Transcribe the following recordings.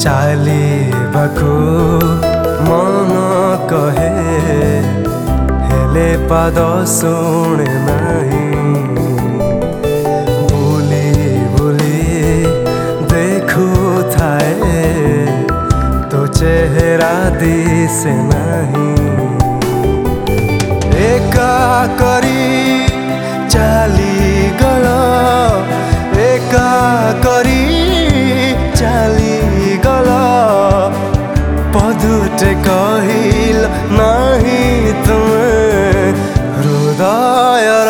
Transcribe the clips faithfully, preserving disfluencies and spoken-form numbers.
ଚାଲିବାକୁ ମନ କହେ ହେଲେ ପାଦ ଶୁଣେ ନାହିଁ। ବୁଲି ବୁଲି ଦେଖୁଥାଏ ତୋ ଚେହେରା ଦିଶେ ନାହିଁ। ଏକା କରି ଚାଲିଗଲ ଏକା କରି ଚାଲିଗଲ ପଦୁଟେ କହିଲ ନାହିଁ ତୁମେ ହୃଦୟର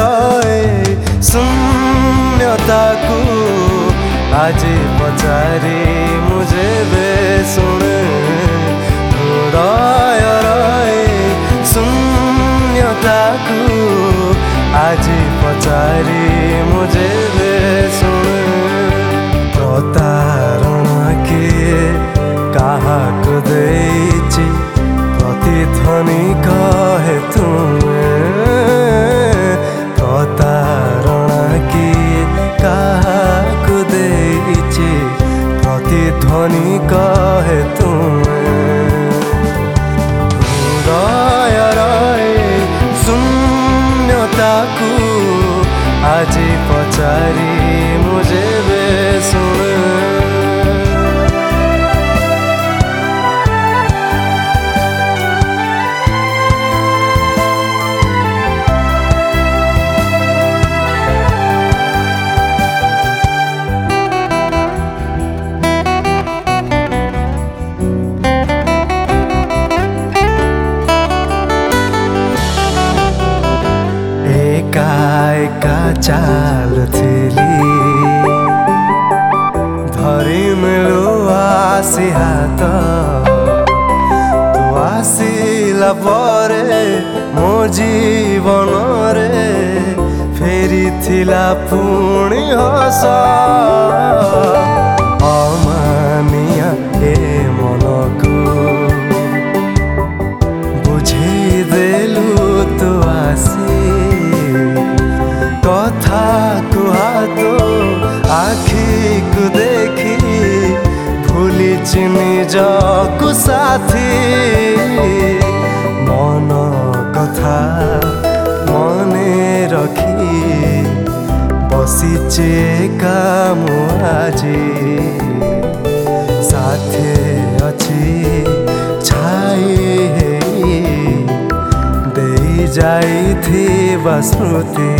ଶୂନ୍ୟତାକୁ ଆଜି ପଚାରି ମୁଁ ଯେବେ ଶୁଣେ ହୃଦୟର ଶୂନ୍ୟତାକୁ ଆଜି ପଚାରି ମୁଁ ଯେବେ ଶୁଣେ ପ୍ରତାରଣା କିଏ କାହାକୁ ଦେଇଛି ପ୍ରତିଧ୍ୱନି କହେ ତୁମେ ପ୍ରତାରଣା କିଏ କାହାକୁ ଦେଇଛି ପ୍ରତିଧ୍ୱନି କହେ ତୁମେ ହୃଦୟର ଶୂନ୍ୟତାକୁ ଆଜି ପଚାରି ମୁଁ ଯେବେ ଶୁଣେ एका एका चालुथिली धरी मिलु आसी हाथ तू आसिला परे मो जीवन रे फेरी थिला पुणी हस अमानिया ए मनकू बुझी देलु तू आसी कथा कुहा तो आखि को देखी भूली निजकु साथी मन कथा मने रखी बसीचे काम आजी साथे अच्छी छाई दे जाइथिबा स्मृति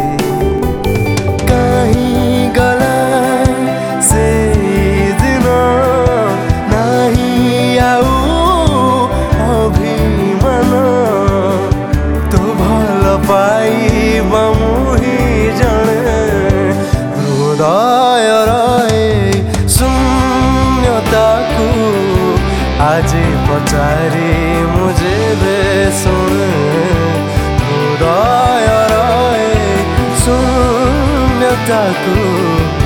कहीं गला से दिन नहीं आऊ अभिमान तो भल पाइबा मुही जणे हृदयर शून्यताकू आजी पचारी मु जेबे शुणे हृदयर शून्यताकू